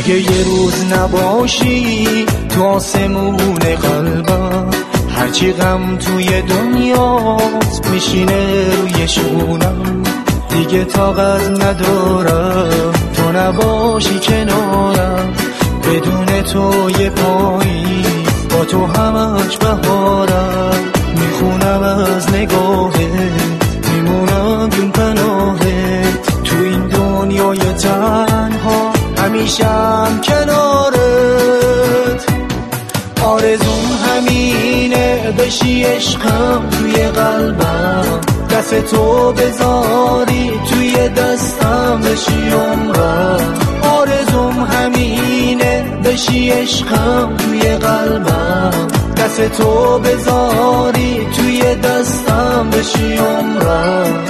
دیگه یه روز نباشی تو آسمون قلبم، هرچی غم توی دنیاست میشینه روی شونم. دیگه طاقت ندارم تو نباشی کنارم، بدون تو یه پاییز با تو همش بهارم. میخونم از نگاهت میمونم جون پناهت، تو این دنیای تنها همیشم کنارت. آرزوم همینه بشی عشقم توی قلبم، دست تو بذاری توی دستم بشی عمرم. آرزوم همینه بشی عشقم توی قلبم، دست تو بذاری توی دستم بشی عمرم.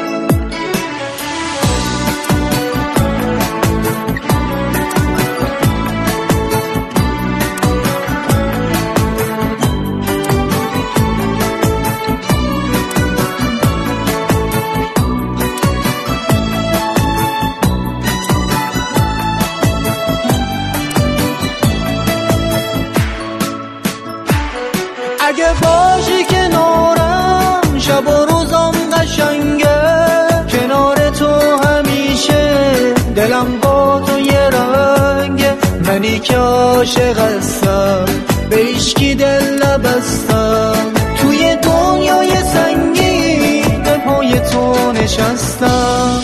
اگه باشی کنارم شب و روزم قشنگه، کنار تو همیشه دلم با تو یه رنگه. منی که عاشق هستم به هیچکی دل نبستم، توی دنیای سنگین به پای تو نشستم.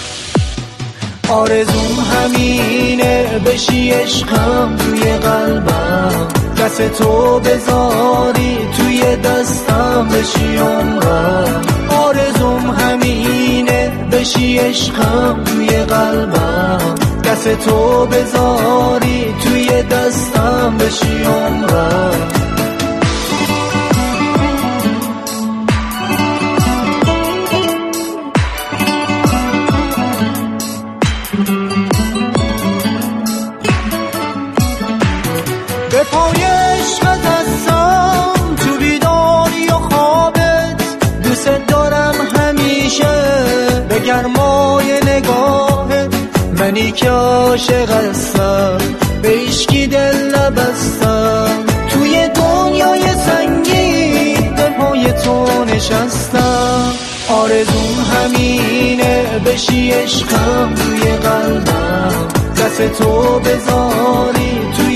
آرزوم همینه بشی عشقم توی قلبم، دست تو بذاری توی دستم بشی عمرم. آرزوم همینه بشی عشقم توی قلبم، دست تو بذاری توی دستم بشی عمرم. به پای عشقت هستم تو بیداری و خوابت، دوست دارم همیشه به گرمای نگاهت. منی که عاشق هستم به هیچکی دل نبستم، توی دنیای سنگین به پای تو نشستم. آرزوم همینه بشی عشقم توی قلبم، دست تو بذاری توی